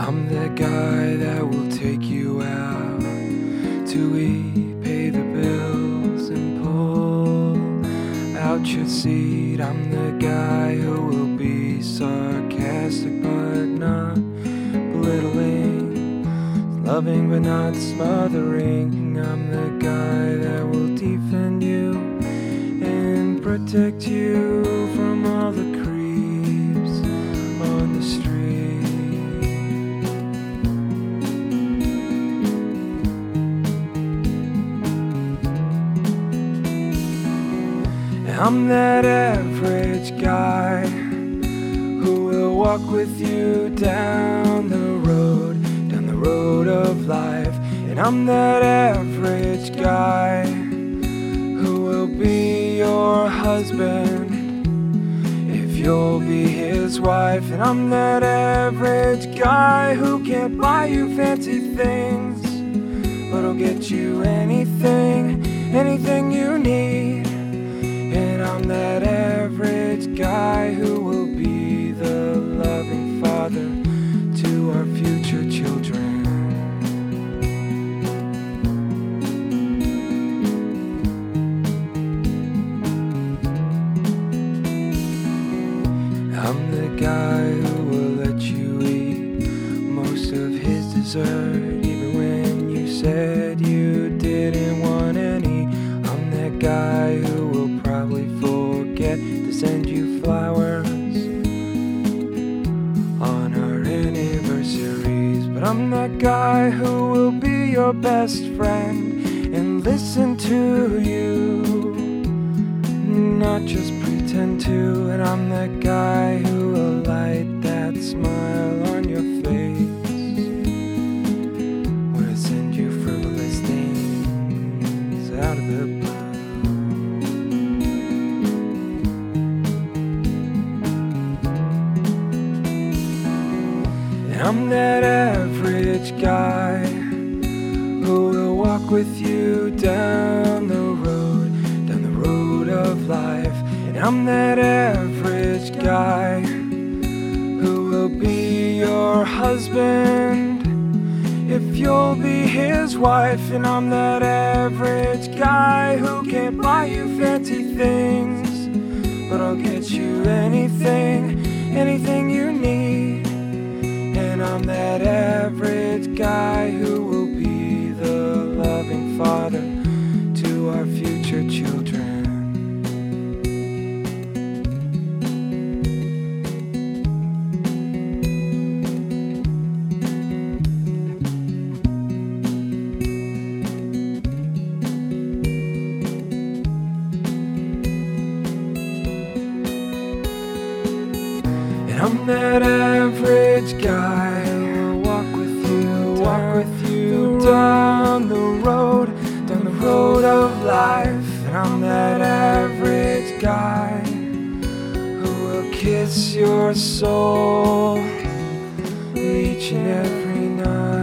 I'm that guy that will take you out to eat, pay the bills, and pull out your seat. I'm the guy who will be sarcastic but not belittling, loving but not smothering. I'm the guy that will defend you and protect you from all the creeps on the street. I'm that average guy who will walk with you down the road of life. And I'm that average guy who will be your husband if you'll be his wife. And I'm that average guy who can't buy you fancy things, but I'll get you anything you need. And I'm that average guy who will be the loving father to our future children. I'm the guy who will let you eat most of his dessert, even when you said you didn't want any. I'm that guy who will probably forget to send you flowers on our anniversaries. But I'm that guy who will be your best friend and listen to you, not just pretend to. And I'm that guy who will light that smile on your face when I send you frivolous things out of the blue. I'm that average guy who will walk with you down the road of life. And I'm that average guy who will be your husband if you'll be his wife. And I'm that average guy who can't buy you fancy things, but I'll get you anything you need. And I'm that average guy who will be the loving father to our future children. And I'm that average guy who will walk with you down the road of life. And I'm that average guy who will kiss your soul each and every night.